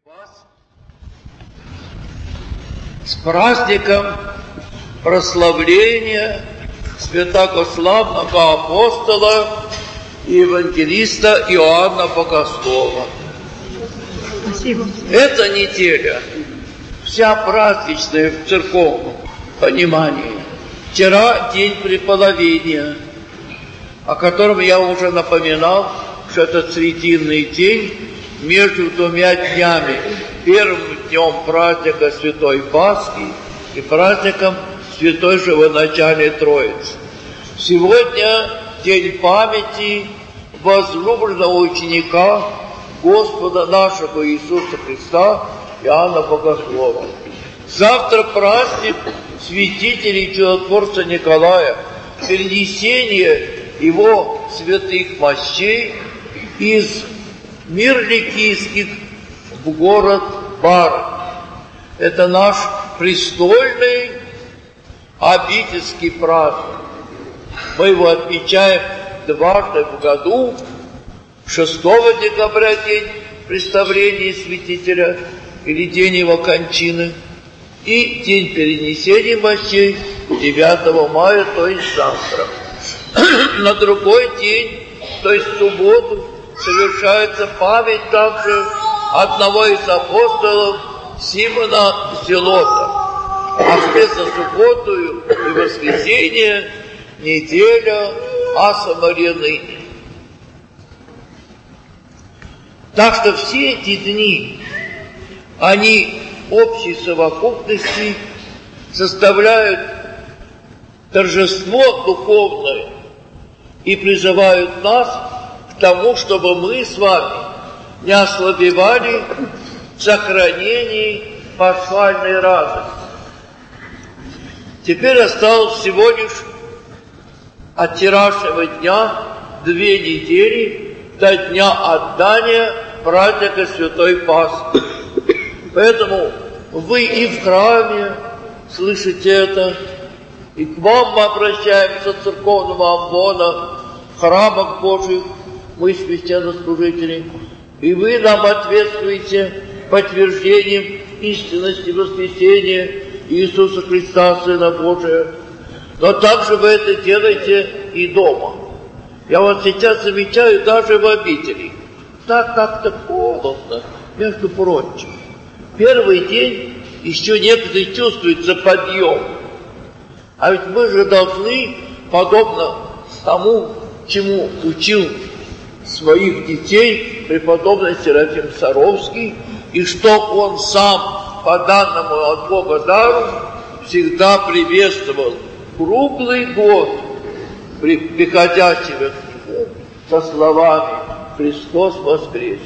Вас с праздником прославления святославного апостола и евангелиста Иоанна Богослова. Спасибо. Эта неделя вся праздничная в церковном понимании. Вчера день преполовения, о котором я уже напоминал, что это срединный день между двумя днями. Первым днем праздника Святой Пасхи и праздником Святой Живоначальной Троицы. Сегодня день памяти возлюбленного ученика Господа нашего Иисуса Христа Иоанна Богослова. Завтра праздник святителя и чудотворца Николая, перенесение его святых мощей из Мирликийских в город Бар. Это наш престольный обительский праздник. Мы его отмечаем дважды в году. 6 декабря день представления святителя или день его кончины, и день перенесения мощей 9 мая, то есть завтра. На другой день, то есть в субботу, совершается память также одного из апостолов Симона Зелота. А вслед за субботу и воскресенье неделя Аса Мария ныне. Так что все эти дни, они общей совокупности составляют торжество духовное и призывают нас к тому, чтобы мы с вами не ослабевали в сохранении пасхальной радости. Теперь осталось всего лишь от вчерашнего дня 2 недели до дня отдания праздника Святой Пасхи. Поэтому вы и в храме слышите это, и к вам мы обращаемся от церковного амвона, в храмах Божьих, мы священнослужители, и вы нам ответствуете подтверждением истинности воскресения Иисуса Христа, Сына Божия. Но также вы это делаете и дома. Я вот сейчас замечаю даже в обители. Так как-то холодно, между прочим. Первый день еще некоторые чувствуется подъем. А ведь мы же должны, подобно тому, чему учил своих детей преподобный Серафим Саровский, и что он сам по данному от Бога дару всегда приветствовал круглый год, приходящего к нему со словами «Христос воскресе».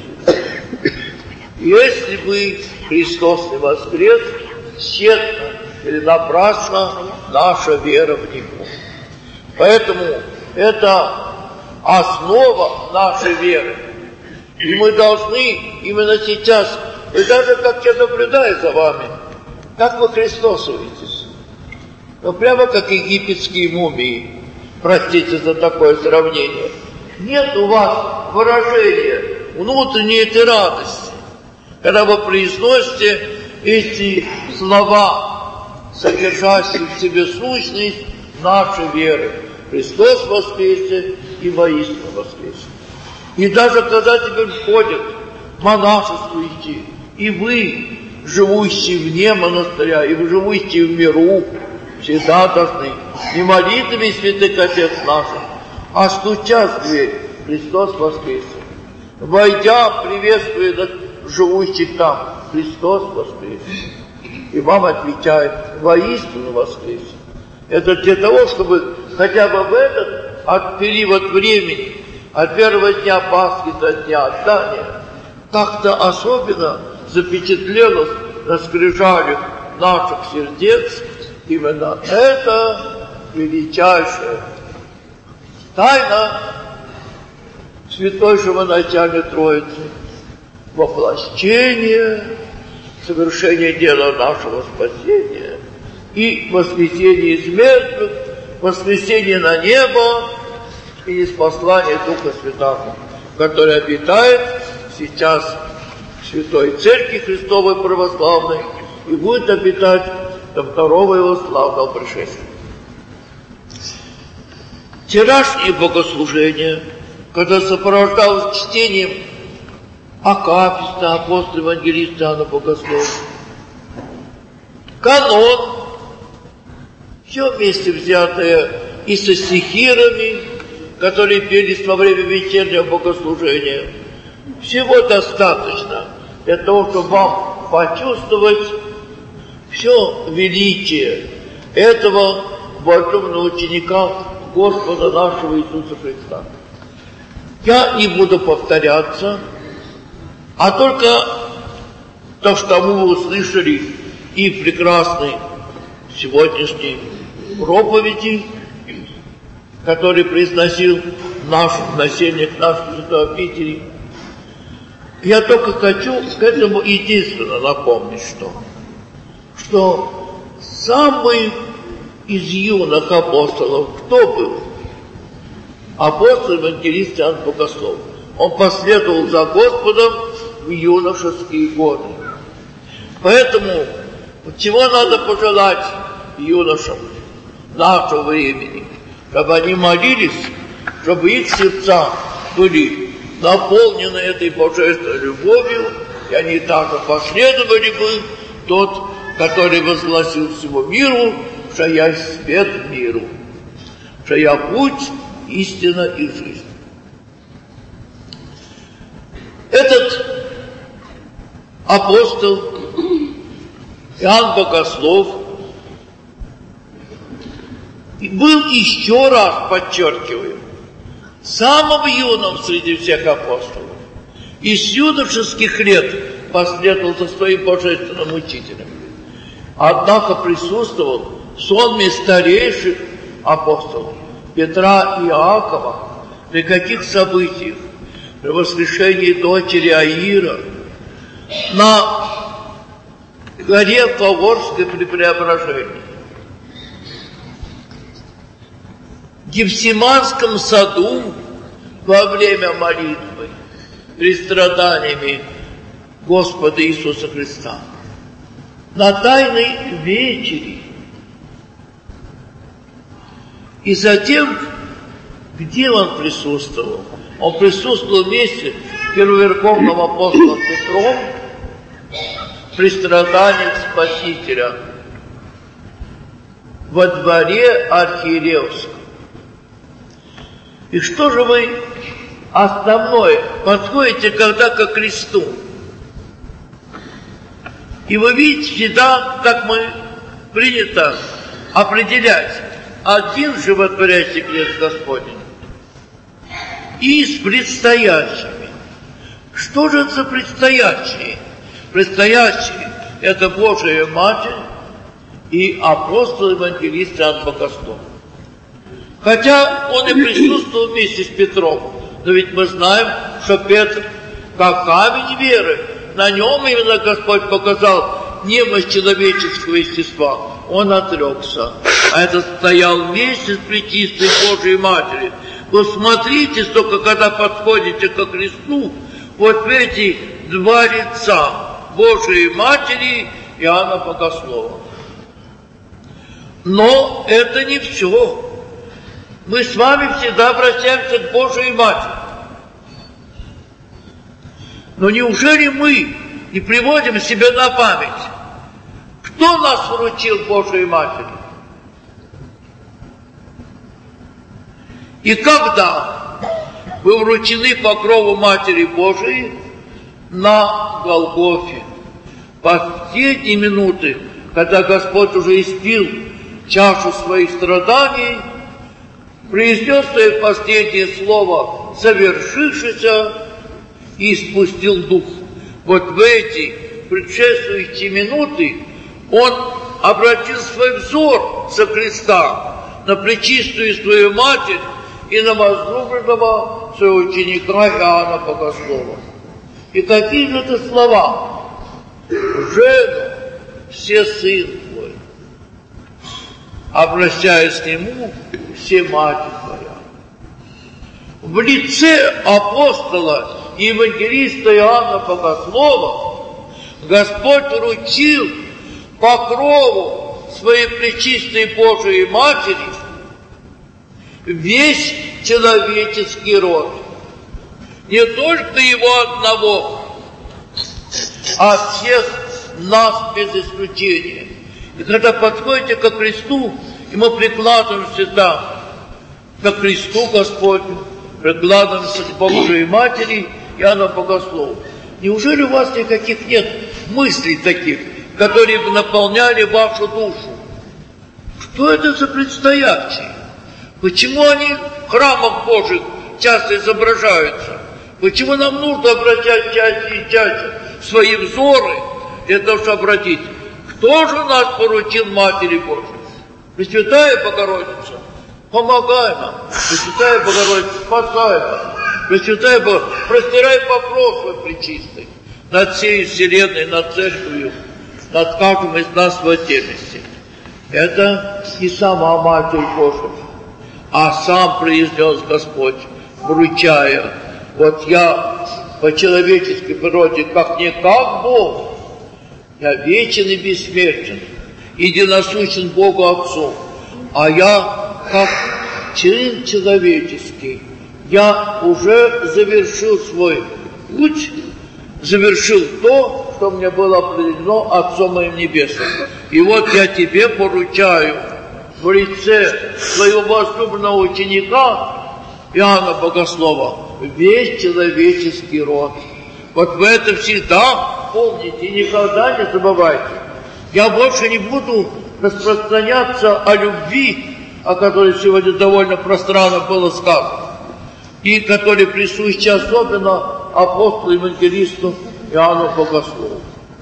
Если бы Христос не воскрес, тщетна или напрасна наша вера в Него. Поэтому это основа нашей веры. И мы должны именно сейчас, и даже как я наблюдаю за вами, как вы христосуетесь. Ну, прямо как египетские мумии. Простите за такое сравнение. Нет у вас выражения внутренней этой радости, когда вы произносите эти слова, содержащие в себе сущность нашей веры. Христос воскресе и воистину воскресе. И даже когда теперь входят монашествующие, и вы, живущие вне монастыря, и вы, живущие в миру, всегда должны не молитвами святых Отец наших, а стуча в дверь, Христос воскресе. Войдя, приветствуя живущих там, Христос воскресе. И вам отвечает, воистину воскресе. Это для того, чтобы хотя бы в этот период времени, от первого дня Пасхи до дня отдания, как-то особенно запечатлелось на скрижалях наших сердец именно это величайшая тайна Святой Живоначальной Троицы, воплощение, совершение дела нашего спасения и воскресение из мертвых, воскресение на небо и ниспослание Духа Святого, который обитает сейчас Святой Церкви Христовой Православной и будет обитать до второго его славного пришествия. Вчерашнее богослужение, когда сопровождалось чтением акафиста, апостола, евангелиста Иоанна Богослова, канон, все вместе взятое и со стихирами, которые пелись во время вечернего богослужения, всего достаточно для того, чтобы вам почувствовать все величие этого большого на учениках Господа нашего Иисуса Христа. Я не буду повторяться, а только то, что мы услышали и в прекрасной сегодняшней проповеди, который произносил наш насельник нашей святой обители. Я только хочу к этому единственно напомнить, что самый из юных апостолов кто был? Апостол евангелист Иоанн Богослов. Он последовал за Господом в юношеские годы. Поэтому чего надо пожелать юношам нашего времени? Чтобы они молились, чтобы их сердца были наполнены этой божественной любовью, и они также последовали бы тот, который возгласил всему миру, что я свет миру, что я путь, истина и жизнь. Этот апостол Иоанн Богослов был, еще раз подчеркиваю, самым юным среди всех апостолов. И с юношеских лет последовал за своим божественным учителем. Однако присутствовал в сонме старейших апостолов Петра и Иакова. При каких событиях? При воскрешении дочери Аира, на горе Фаворской при Преображении, в Гефсиманском саду во время молитвы перед страданиями Господа Иисуса Христа, на тайной вечере. И затем, где он присутствовал? Он присутствовал вместе с первоверховным апостолом Петром при страданиях Спасителя во дворе архиереевском. И что же вы основное подходите когда ко кресту? И вы видите всегда, как мы принято определять один животворящий крест Господень и с предстоящими. Что же это за предстоящие? Предстоящие – это Божия Матерь и апостол евангелист Иоанн Богослов. Хотя он и присутствовал вместе с Петром, но ведь мы знаем, что Петр, как камень веры, на нем именно Господь показал немощь человеческого естества. Он отрекся, а этот стоял вместе с пречистой Божией Матерью. Вы смотрите, только когда подходите ко кресту, вот в эти два лица Божией Матери и Иоанна Богослова. Но это не все. Мы с вами всегда обращаемся к Божией Матери. Но неужели мы не приводим себе на память, кто нас вручил Божией Матери? И когда вы вручены покрову Матери Божией на Голгофе, последние минуты, когда Господь уже испил чашу своих страданий, произнес свое последнее слово «совершившееся» и спустил дух. Вот в эти предшествующие минуты он обратил свой взор со креста на пречистую свою Матерь и на возлюбленного своего ученика Иоанна Богослова. И какие же это слова? «Жену, все сын твой», обращаясь к нему, все мать твоя. В лице апостола евангелиста Иоанна Богослова, Господь вручил покрову своей пречистой Божией Матери весь человеческий род. Не только его одного, а всех нас без исключения. И когда подходите ко кресту, и мы прикладываемся там, ко кресту Господню, прикладываемся к Божией Матери Иоанна Богослова. Неужели у вас никаких нет мыслей таких, которые бы наполняли вашу душу? Что это за предстоящие? Почему они в храмах Божьих часто изображаются? Почему нам нужно обращать чаще и чаще свои взоры для того, чтобы обратить? Кто же нас поручил Матери Божией? Пресвятая Богородица, помогай нам. Пресвятая Богородица, спасай нас. Пресвятая Богородица, простирай покров свой пречистый над всей вселенной, над церковью, над каждым из нас в отдельности. Это не сама Матерь Божия, а сам произнес Господь, вручая: вот я по человеческой природе, как не как Бог, я вечен и бессмертен, единосущен Богу Отцу, а я как чин человеческий, я уже завершил свой путь, завершил то, что мне было определено Отцом моим Небесным. И вот я тебе поручаю в лице своего возлюбленного ученика Иоанна Богослова весь человеческий род. Вот вы это всегда помните и никогда не забывайте. Я больше не буду распространяться о любви, о которой сегодня довольно пространно было сказано, и который присущи особенно апостолу евангелисту Иоанну Богослову.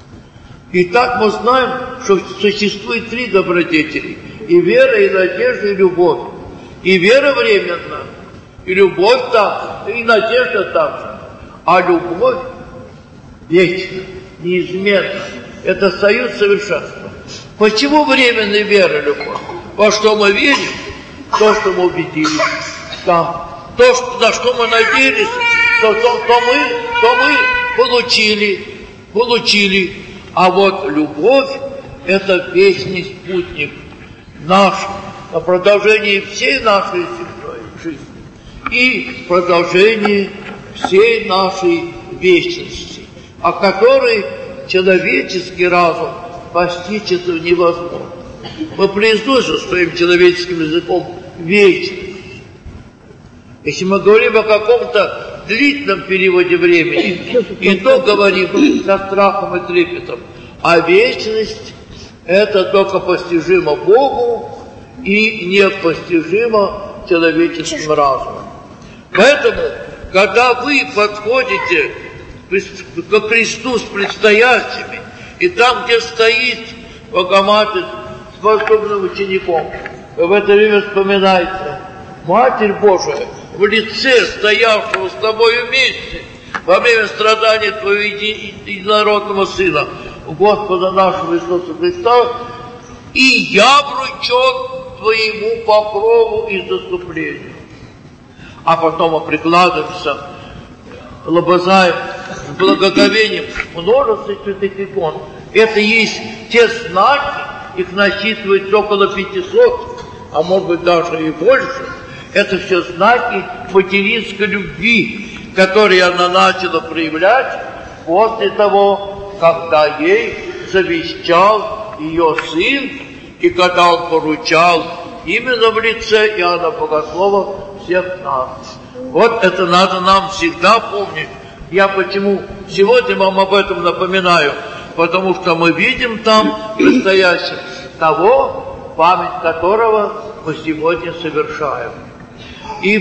Итак, мы знаем, что существует три добродетели: и вера, и надежда, и любовь. И вера временна, и любовь там, и надежда там же. А любовь вечна, неизменна. Это союз совершенства. Почему временная вера и любовь? Во что мы верим, то, что мы убедились. Да. То, что, на что мы надеялись, то мы получили. А вот любовь – это вечный спутник наш на продолжении всей нашей жизни и продолжении всей нашей вечности, о которой человеческий разум постичь это невозможно. Мы произносим своим человеческим языком вечность. Если мы говорим о каком-то длительном периоде времени, и то говорим со страхом и трепетом, а вечность – это только постижимо Богу и непостижимо человеческим разумом. Поэтому, когда вы подходите к кресту с предстоящими, и там, где стоит Богоматерь с возлюбленным учеником, вы в это время вспоминаете Матерь Божия в лице стоявшего с тобой вместе во время страданий твоего единородного Сына, Господа нашего Иисуса Христа, и я вручен твоему покрову и заступлению. А потом мы прикладываемся, лобызаем с благоговением множество святых икон. Это есть те знаки, их насчитывается около 500, а может быть даже и больше. Это все знаки материнской любви, которые она начала проявлять после того, когда ей завещал ее сын, и когда он поручал именно в лице Иоанна Богослова всех нас. Вот это надо нам всегда помнить. Я почему сегодня вам об этом напоминаю? Потому что мы видим там предстоящим того, память которого мы сегодня совершаем. И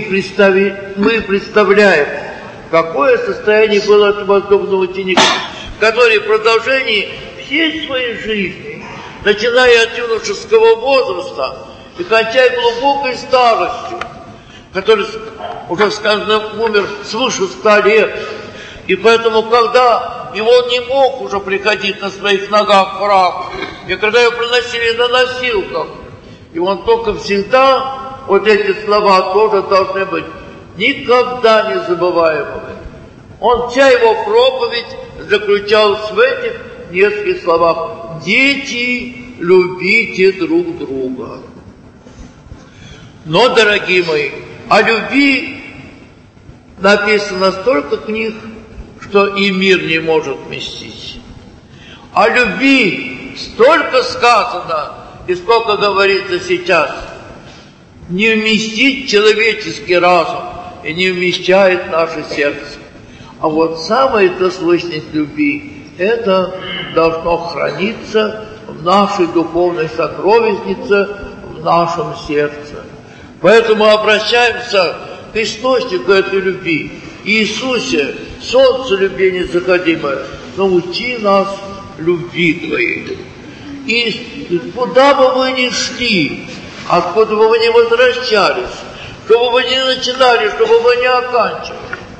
мы представляем, какое состояние было от возлюбленного ученика, который в продолжении всей своей жизни, начиная от юношеского возраста и кончая глубокой старостью, который уже, скажем, умер свыше 100 лет, и поэтому, когда его не мог уже приходить на своих ногах в храм, и когда его приносили на носилках, и он только всегда, вот эти слова тоже должны быть никогда не забываемыми. Вся его проповедь заключалась в этих нескольких словах. Дети, любите друг друга. Но, дорогие мои, о любви написано столько книг, что и мир не может вместить. О любви столько сказано, и сколько говорится сейчас. Не вместить человеческий разум и не вмещает наше сердце. А вот самая-то сущность любви, это должно храниться в нашей духовной сокровищнице, в нашем сердце. Поэтому обращаемся к источнику этой любви. Иисусе, солнце любви незаходимое, научи нас любви Твоей. И куда бы вы ни шли, откуда бы вы ни возвращались, что бы вы ни начинали, что бы вы ни оканчивали,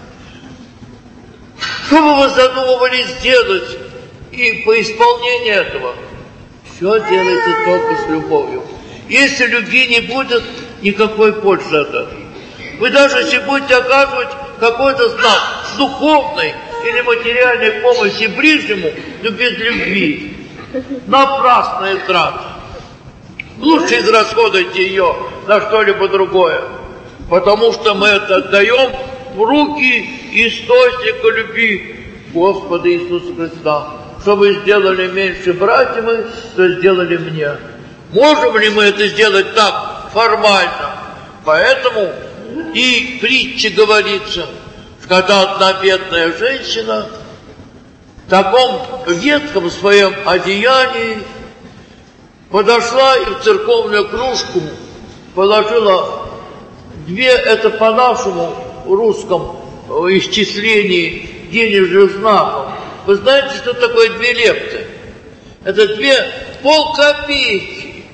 что бы вы задумывались сделать, и по исполнению этого, все делайте только с любовью. Если любви не будет, никакой пользы от этого. Вы даже если будете оказывать какой-то знак духовной или материальной помощи ближнему, но без любви, напрасная трата. Лучше израсходуйте ее на что-либо другое, потому что мы это отдаем в руки источника любви Господа Иисуса Христа. Что вы сделали меньше братьям, то сделали мне. Можем ли мы это сделать так формально? Поэтому и в притче говорится, когда одна бедная женщина в таком ветхом своем одеянии подошла и в церковную кружку положила две, это по нашему русскому исчислении денежных знаков. Вы знаете, что такое 2 лепты? Это 2 полкопейки.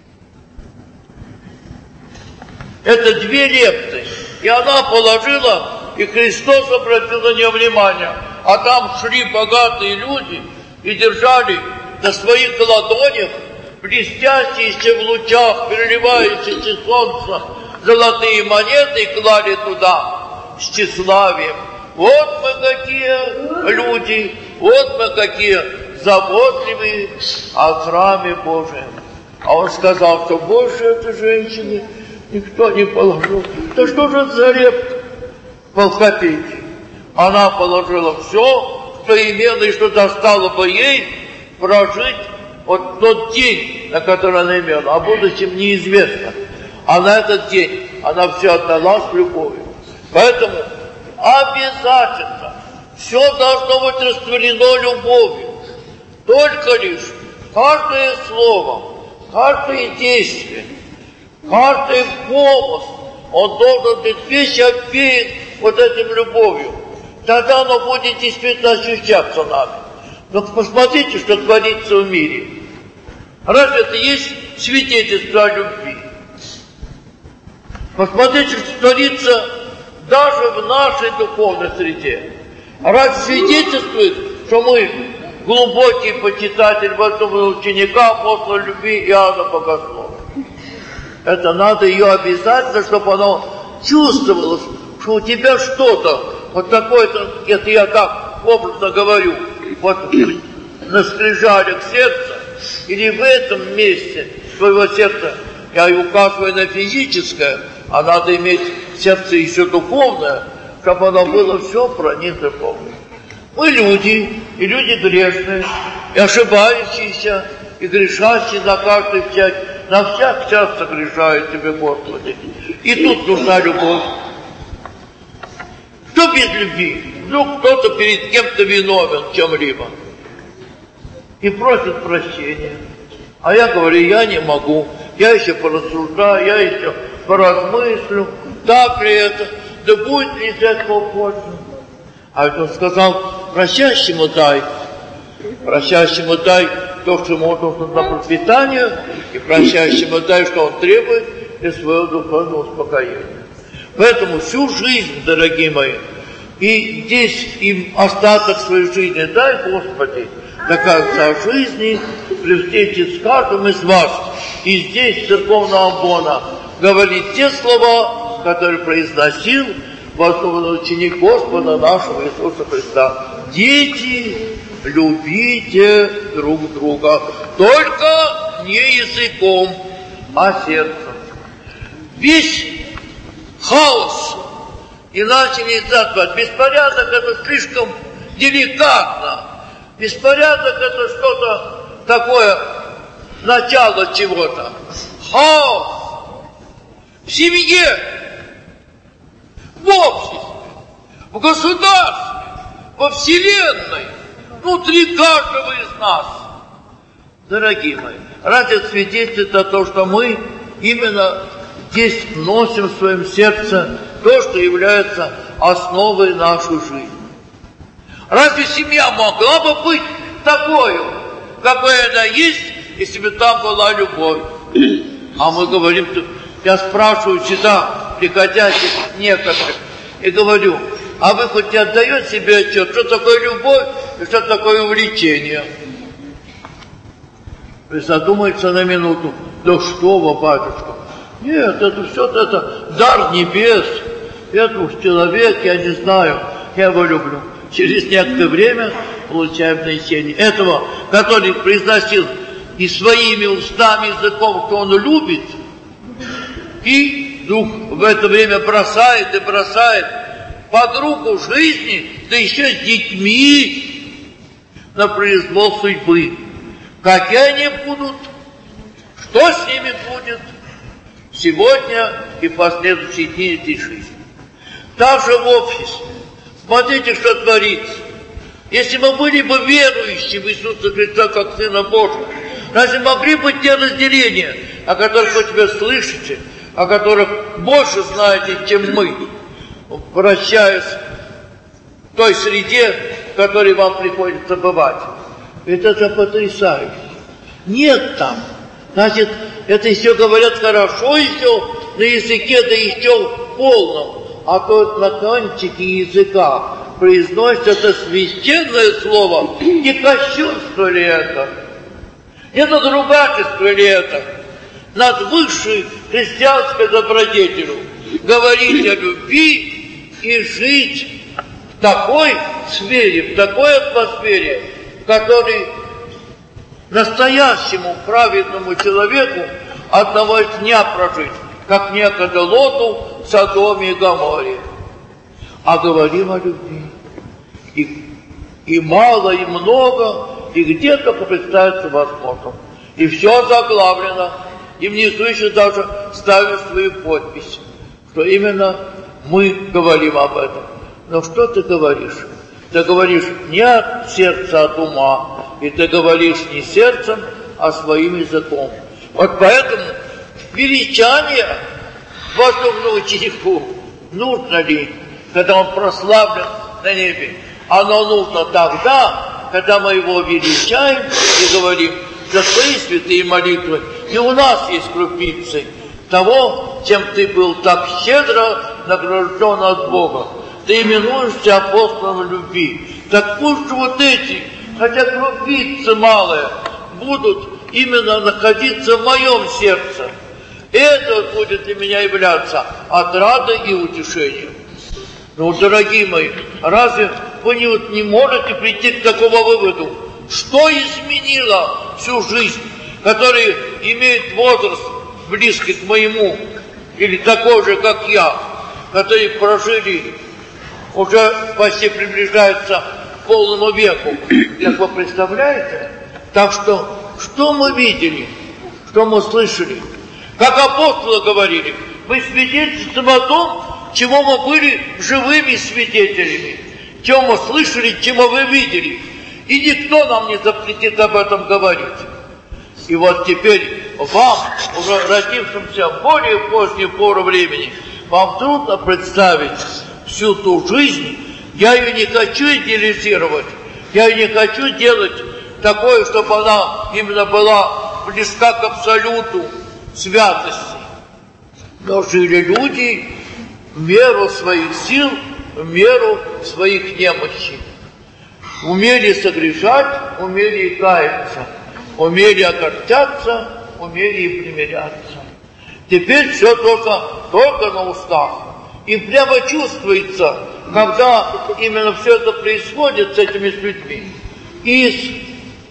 Это 2 лепты. И она положила, и Христос обратил на нее внимание. А там шли богатые люди и держали на своих ладонях блестящиеся в лучах, переливающиеся солнца, золотые монеты и клали туда с тщеславием. Вот мы какие люди, вот мы какие заботливые о храме Божьем. А он сказал, что больше этой женщине никто не положил. Да что же за лепта? Полкопейки. Она положила все, что имела и что достало бы ей прожить вот тот день, на который она имела, о будущем неизвестно. А на этот день она все отдала с любовью. Поэтому обязательно все должно быть растворено любовью. Только лишь каждое слово, каждое действие, каждый помысл, он должен быть весь обвеян вот этим любовью. Тогда оно будет действительно ощущаться нами. Но посмотрите, что творится в мире. Разве это есть свидетельство о любви? Посмотрите, что творится даже в нашей духовной среде. Разве свидетельствует, что мы глубокий почитатель в этом ученика апостола любви Иоанна Богослова? Это надо ее обязательно, чтобы оно чувствовалось, что у тебя что-то, вот такое-то, это я так образно говорю, вот на скрижалях сердца, или в этом месте твоего сердца, я и указываю на физическое, а надо иметь сердце еще духовное, чтобы оно было все пронизано Богом. Мы люди, и люди грешные, и ошибающиеся, и грешащие на каждый на всяк час согрешают тебе, Господи. И тут нужна любовь. Что без любви? Ну, кто-то перед кем-то виновен в чем-либо и просит прощения. А я говорю, я не могу, я еще порассуждаю, я еще поразмыслю, так ли это, да будет ли из этого польза. А он сказал, просящему дай то, что ему нужно на пропитание, и просящему дай, что он требует, для своего духовного успокоения. Поэтому всю жизнь, дорогие мои, и здесь им остаток своей жизни, дай, Господи, до конца жизни при встрече с каждым из вас, и здесь, церковного амбона, говорить те слова, которые произносил послушный ученик Господа нашего Иисуса Христа. Дети, любите друг друга, только не языком, а сердцем. Весь хаос, иначе нельзя назвать. Беспорядок — это слишком деликатно. Беспорядок — это что-то такое, начало чего-то. Хаос в семье, в обществе, в государстве, во вселенной, внутри каждого из нас. Дорогие мои, разве это свидетельствует о том, что мы именно здесь носим в своем сердце то, что является основой нашей жизни? Разве семья могла бы быть такой, какой она есть, если бы там была любовь? А мы говорим, я спрашиваю всегда приходящих некоторых, и говорю, а вы хоть отдаете себе отчет, что такое любовь и что такое увлечение? Вы задумаетесь на минуту, да что вы, батюшка? Нет, это все это дар небес. Это уж человек, я не знаю, я его люблю. Через некоторое время получаем донесение этого, который произносил и своими устами, языком, что он любит, и вдруг в это время бросает и бросает подругу жизни, да еще с детьми на произвол судьбы. Какие они будут, что с ними будет сегодня и в последующие дни этой жизни. Также в обществе. Смотрите, что творится. Если мы были бы верующие в Иисуса Христа как Сына Божьего, разве могли бы те разделения, о которых вы теперь слышите, о которых больше знаете, чем мы, вращаясь в той среде, в которой вам приходится бывать? Ведь это потрясающе. Нет там. Значит, это еще говорят хорошо еще на языке, да еще полном. А то на кончике языка произносит это священное слово. Не кощунство ли это? Не надругательство ли это? Над высшей христианской добродетелью говорить о любви и жить в такой сфере, в такой атмосфере, в которой настоящему праведному человеку одного дня прожить, как некогда Лоту в Содоме и Гоморе. А говорим о любви. И мало, и много, и где только представится возможным. И все заглавлено. И внизу еще даже ставим свою подпись, что именно мы говорим об этом. Но что ты говоришь? Ты говоришь не от сердца, от ума. И ты говоришь не сердцем, а своим языком. Вот поэтому величание возлюбленному ученику нужно ли, когда он прославлен на небе? Оно нужно тогда, когда мы его величаем и говорим за свои святые молитвы. И у нас есть крупицы того, чем ты был так щедро награжден от Бога. Ты именуешься апостолом любви. Так пусть вот эти, хотя крупицы малые, будут именно находиться в моем сердце. Это будет для меня являться отрадой и утешением. Ну, дорогие мои, разве вы не можете прийти к такому выводу? Что изменило всю жизнь, которая имеет возраст близкий к моему, или такой же, как я, которые прожили, уже почти приближаются к полному веку. Как вы представляете? Так что мы видели, что мы слышали? Как апостолы говорили, мы свидетельствуем о том, чему мы были живыми свидетелями, чем мы слышали, чему вы видели. И никто нам не запретит об этом говорить. И вот теперь вам, уже родившимся в более позднюю пору времени, вам трудно представить всю ту жизнь. Я ее не хочу идеализировать, я ее не хочу делать такое, чтобы она именно была близка к абсолюту святости. Но жили люди в меру своих сил, в меру своих немощей. Умели согрешать, умели и каяться, умели огорчаться, умели и примиряться. Теперь все только на устах. И прямо чувствуется, когда именно все это происходит с этими людьми, из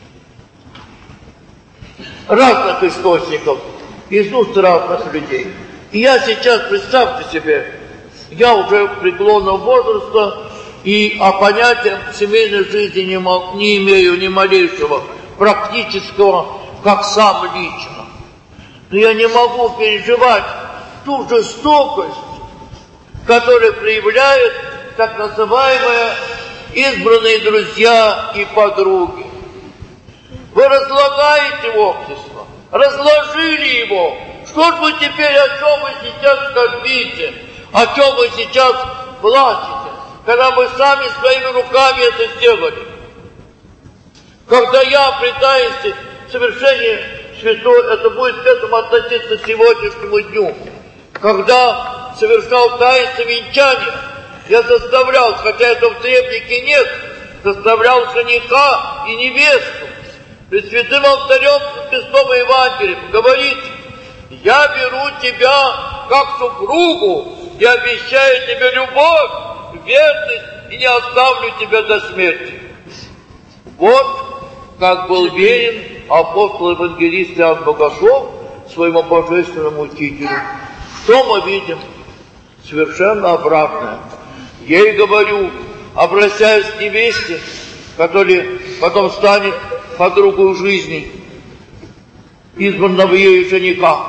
разных источников, из уст разных людей. И я сейчас, представьте себе, я уже преклонного возраста, и о понятии семейной жизни не имею ни малейшего практического, как сам лично. Но я не могу переживать ту жестокость, которую проявляют так называемые избранные друзья и подруги. Вы разлагаете общество, разложили его. Что же вы теперь, о чем вы сейчас скорбите, о чем вы сейчас плачете, когда вы сами своими руками это сделали? Когда я при таинстве совершения святой, это будет к этому относиться к сегодняшнему дню, когда совершал таинство венчания, я заставлял, хотя этого в требнике нет, заставлял жениха и невесту пред святым алтарем Христового Евангелия говорить: я беру тебя как супругу, я обещаю тебе любовь, верность и не оставлю тебя до смерти. Вот как был верен апостол-евангелист Иоанн Богослов своему божественному учителю. Что мы видим? Совершенно обратное. Я и говорю, обращаясь к невесте, которая потом станет подругой жизни избранного ею жениха.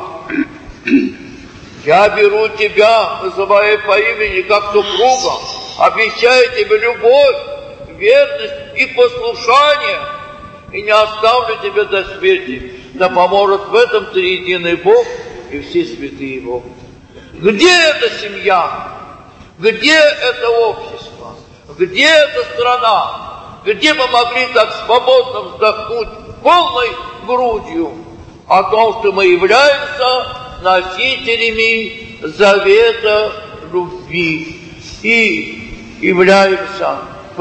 Я беру тебя, называя по имени, как супруга, обещаю тебе любовь, верность и послушание, и не оставлю тебя до смерти. Да поможет в этом триединый Бог и все святые Бог. Где эта семья? Где это общество? Где эта страна? Где мы могли так свободно вздохнуть полной грудью о том, что мы являемся носителями завета любви и являемся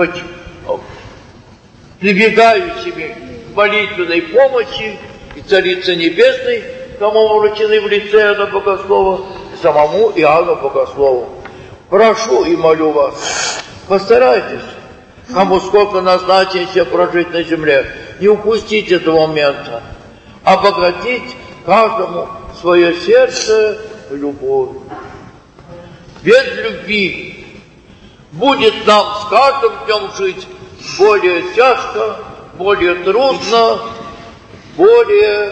прибегающими к молитвенной помощи и Царицы Небесной, кому вручены в лице Иоанна Богослова, самому Иоанну Богослову. Прошу и молю вас, постарайтесь, кому сколько назначено прожить на земле, не упустить этого момента, обогатить каждому свое сердце любовью. Без любви будет нам с каждым днем жить более тяжко, более трудно, более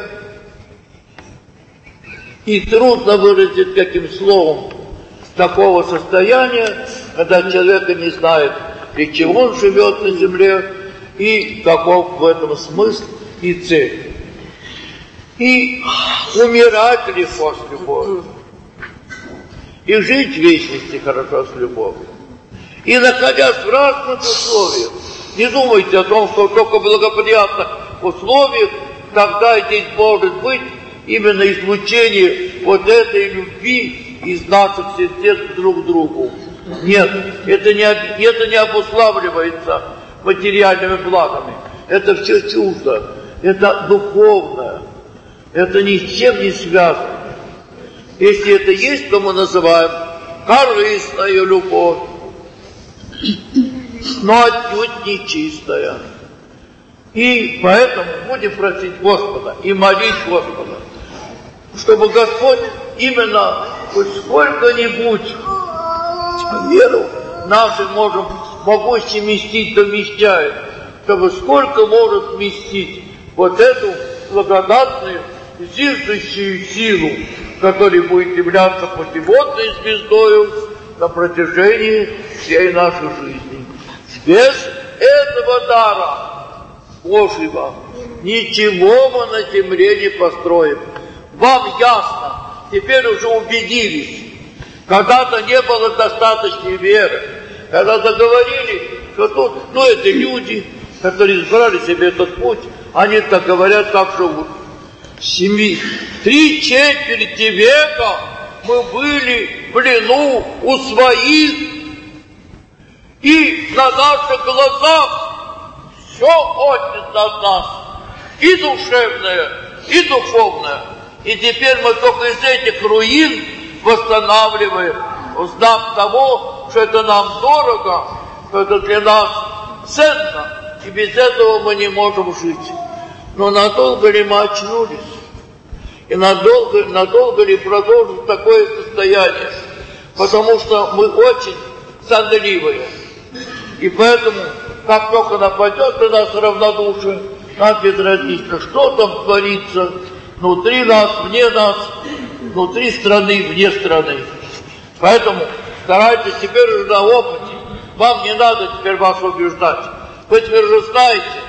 и трудно выразить каким словом такого состояния, когда человек не знает, для чего он живет на земле и каков в этом смысл и цель. И умирать легко с любовью, и жить в вечности хорошо с любовью. И находясь в разных условиях, не думайте о том, что только в благоприятных условиях тогда здесь может быть именно излучение вот этой любви из наших сердец друг к другу. Нет, это не обуславливается материальными благами. Это все чуждо, это духовное, это ни с чем не связано. Если это есть, то мы называем корыстная любовь, но отнюдь не чистая. И поэтому будем просить Господа и молить Господа, чтобы Господь именно хоть сколько-нибудь веру нашу могущий вместить, то вмещает, чтобы сколько может вместить вот эту благодатную, зиждущую силу, которая будет являться путеводной звездою на протяжении всей нашей жизни. Без этого дара Божьего ничего мы на земле не построим. Вам ясно, теперь уже убедились. Когда-то не было достаточной веры. Когда-то говорили, что тут, это люди, которые избрали себе этот путь, они так говорят, как живут. 3/4 века мы были в плену у своих, и на наших глазах все отнято от нас, и душевное, и духовное. И теперь мы только из этих руин восстанавливаем знак того, что это нам дорого, что это для нас ценно, и без этого мы не можем жить. Но надолго ли мы очнулись? И надолго ли продолжим такое состояние? Потому что мы очень сонливые. И поэтому, как только нападет на нас равнодушие, нам безразлично, что там творится внутри нас, вне нас, внутри страны, вне страны. Поэтому старайтесь теперь уже на опыте. Вам не надо теперь вас убеждать. Вы теперь уже знаете,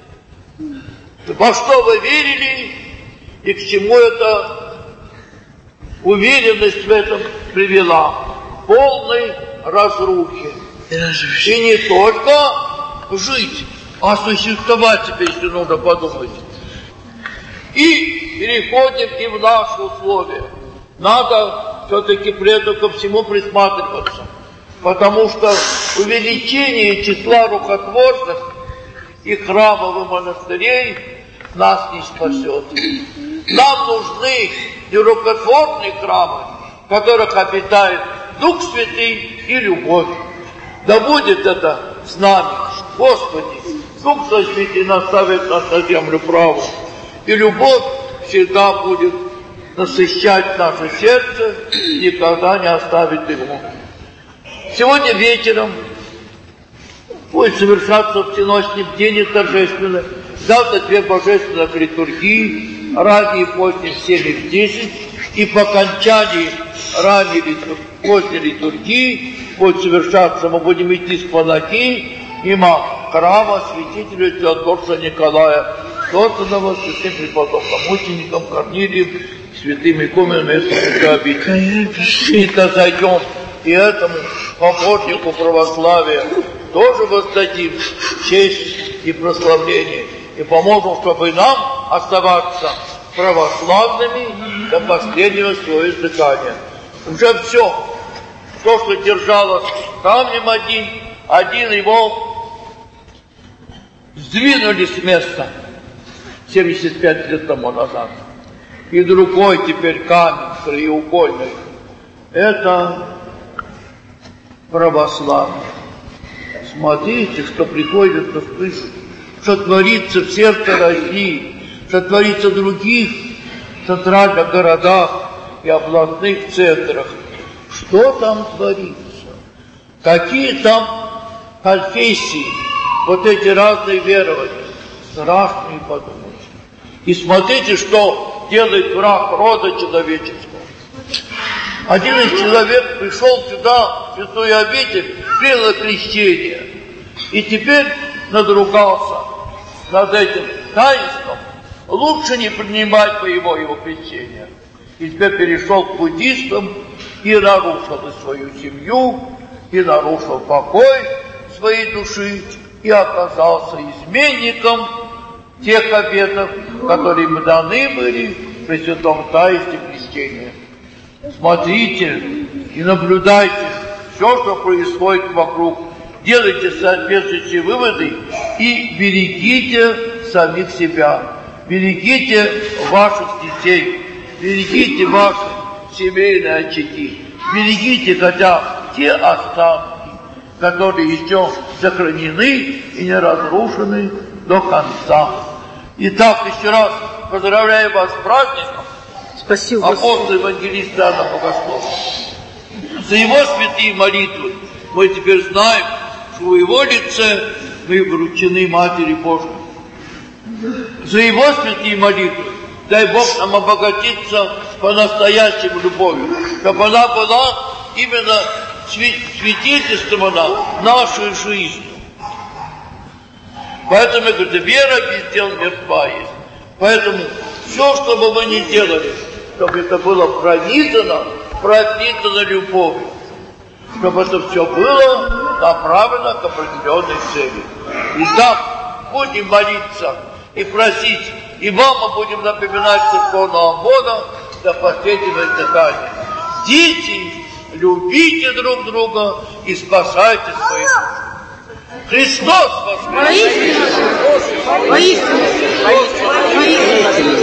во что вы верили и к чему эта уверенность в этом привела. Полной разрухи. И не только жить, а существовать теперь, если нужно подумать. И переходим и в наши условия. Надо все-таки при этом ко всему присматриваться. Потому что увеличение числа рукотворных и храмов и монастырей нас не спасет. Нам нужны не рукотворные храмы, в которых обитает Дух Святый и любовь. Да будет это с нами, Господи, Дух Святый наставит нас на землю праву. И любовь всегда будет насыщать наше сердце и никогда не оставит его. Сегодня вечером будет совершаться всеночный бдение торжественное. Завтра 2 божественных литургии, ранние и поздние в 7 и в 10. И по окончании ранней и поздней литургии будет совершаться, мы будем идти с палати мимо храма святителя Святогорца Николая, созданного святым преподобным мучеником Корнилием, святым игуменом этого обители. И-то зайдем, и этому поборнику православия тоже воздадим честь и прославление, и поможем, чтобы нам оставаться православными до последнего своего издыхания. Уже все, то, что держалось камнем один его сдвинули с места 75 лет тому назад. И другой теперь камень краеугольный. Это православие. Смотрите, что приходится слышать, что творится в сердце России, что творится в других центральных городах и областных центрах. Что там творится? Какие там конфессии, вот эти разные верования. Страшно и подумать. И смотрите, что делает враг рода человеческого. Один из человек пришел сюда, в святую обитель, принял крещение. И теперь надругался над этим таинством. Лучше не принимать его крещение. И теперь перешел к буддистам и нарушил и свою семью, и нарушил покой своей души, и оказался изменником тех обетов, которые ему даны были при святом таинстве крещения. Смотрите и наблюдайте все, что происходит вокруг. Делайте соответствующие выводы и берегите самих себя. Берегите ваших детей. Берегите ваши семейные очаги. Берегите хотя те останки, которые еще сохранены и не разрушены до конца. Итак, еще раз поздравляю вас с праздником. Спасибо. Апостол евангелист Иоанна Богослова. За его святые молитвы мы теперь знаем, что в его лице мы вручены Матери Божией. За его святые молитвы дай Бог нам обогатиться по-настоящему любовью, чтобы она была именно свидетельством нашей жизни. Поэтому, я говорю, вера без дел мертва есть. Поэтому все, что бы мы ни делали, чтобы это было пронизано, пропитано любовью. Чтобы это все было направлено к определенной цели. Итак, будем молиться и просить, и вам мы будем напоминать церковного Бога до последнего издыхания. Дети, любите друг друга и спасайте свои души. Христос воскрес! Воистину! Воистину!